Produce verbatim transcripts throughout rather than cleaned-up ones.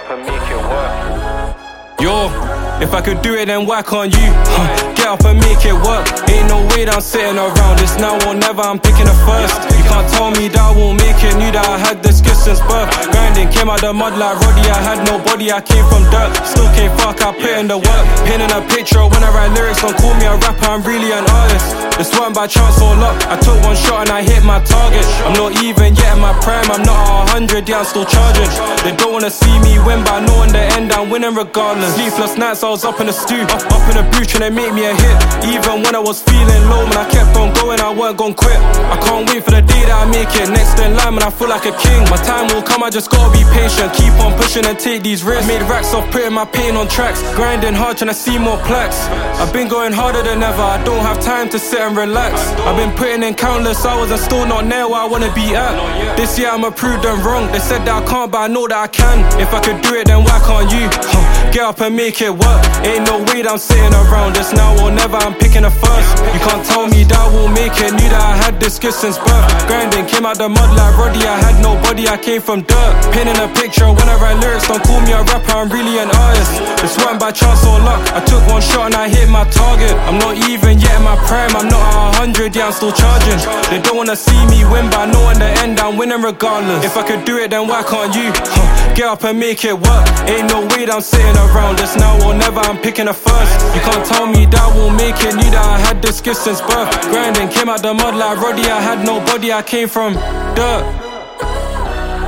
and make it work. Yo, if I could do it, then why can't you? Huh. Get up and make it work. Ain't no way that I'm sitting around. It's now or never, I'm picking the first. You can't tell me that I won't make it. Knew that I had the skills since birth. Grinding, came out the mud like Roddy. I had no body, I came from dirt. Still can't fuck, I put in the work. Painting a picture when I write lyrics. Don't call me a rapper, I'm really an artist. This weren't by chance or luck. I took one shot and I hit my target. I'm not even yet in my prime, I'm not at one hundred, yeah, I'm still charging. They don't wanna see me win, but I know in the end I'm winning regardless. Sleepless nights, I was up in the stew, up, up in the booth trying to make me a hit. Even when I was feeling low, man, I kept on going, I weren't gon' quit. I can't wait for the day that I make it. Next in line, man, I feel like a king. My time will come, I just gotta be patient. Keep on pushing and take these risks. Made racks off putting my pain on tracks. Grinding hard, trying to see more plaques. I've been going harder than ever, I don't have time to sit and relax. I've been putting in countless hours and still not near where I wanna be at. This year I'ma prove them wrong. They said that I can't, but I know that I can. If I could do it, then why can't you? Huh. Get up and make it work. Ain't no way that I'm sitting around. It's now or never, I'm picking a first. You can't tell me that I won't make it. Knew that I had this skill since birth. Grinding, came out the mud like Roddy. I had no body, I came from dirt. Painting a picture when I write lyrics. Don't call me a rapper, I'm really an artist. This weren't by chance or luck. I took one shot and I hit my target. I'm not even yet in my prime, I'm not at one hundred, yeah, I'm still charging. They don't wanna see me win, but I know in the end I'm winning regardless. If I could do it, then why can't you? Huh. Get up and make it work. Ain't no way that I'm sitting around. It's now or never, I'm picking a first. You can't tell me that I won't make it. Knew that I had this skill since birth. Grinding, came out the mud like Roddy. I had no body, I came from dirt.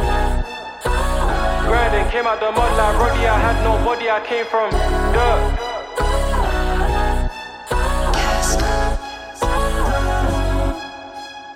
Grinding, came out the mud like Roddy. I had no body, I came from dirt.